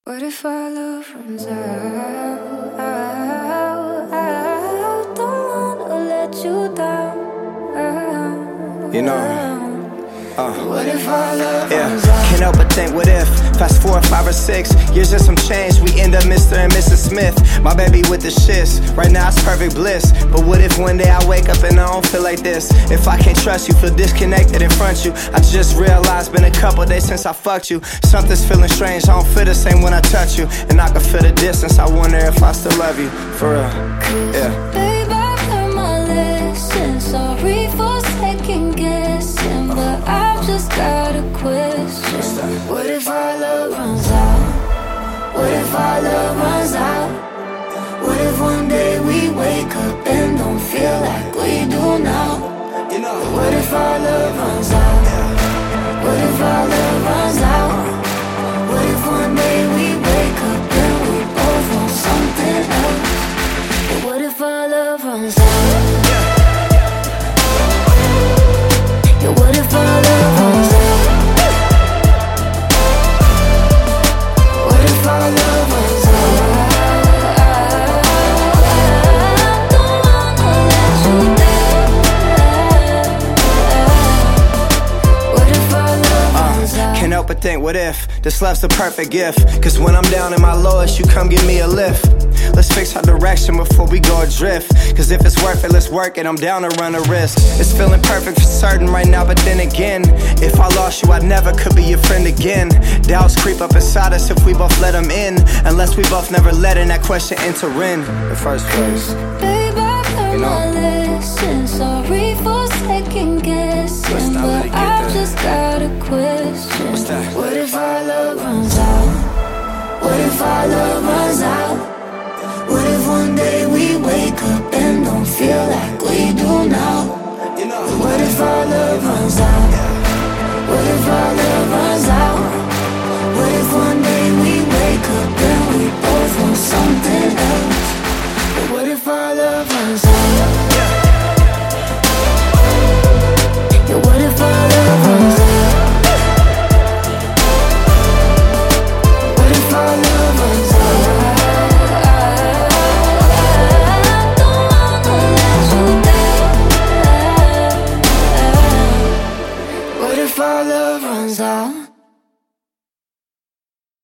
What if our love runs out? Don't wanna let you down. You know, What if our love runs out? can't help but think, what if fast forward 5 or 6 years and some change, we end up Mr. and Mrs. Smith. My baby with the shits, right now it's perfect bliss. But what if one day I wake up and I don't feel like this? If I can't trust you, feel disconnected in front of you. I just realized been a couple days since I fucked you. Something's feeling strange, I don't feel the same when I touch you. And I can feel the distance, I wonder if I still love you. For real, yeah. Babe, I've learned my lesson. Sorry for second guessing, but I've just got a question. What if our love runs out? What if our love runs out? What if one day we wake up and don't feel like we do now? What if our love runs out? What if our love runs out? What if one day we wake up and we both want something else? But what if our love runs out? Yeah, what if our love runs out? What if our love runs out? Don't wanna let you down. What if our love runs out? Can't help but think, what if this love's the perfect gift? Cause when I'm down in my lowest, you come give me a lift. Let's fix our direction before we go adrift. Cause if it's worth it, let's work it, I'm down to run a risk. It's feeling perfect for certain right now, but then again, if I lost you, I never could be your friend again. Doubts creep up inside us if we both let them in. Unless we both never let in that question enter in the first place. Babe, I've learned my lesson. Sorry for second guessing, but I've just got a question. What's that? What if our love runs out? What if our love runs out? What if one day